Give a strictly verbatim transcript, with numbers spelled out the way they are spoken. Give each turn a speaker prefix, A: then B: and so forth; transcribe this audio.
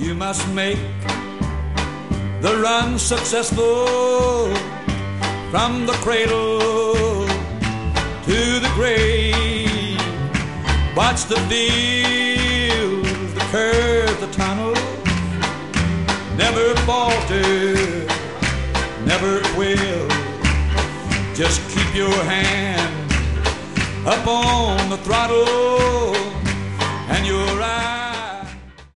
A: You must make the run successful from the cradle to the grave. Watch the fields, the curves, the tunnels. Never falter, never quail. Just keep your hand up on the throttle and your eyes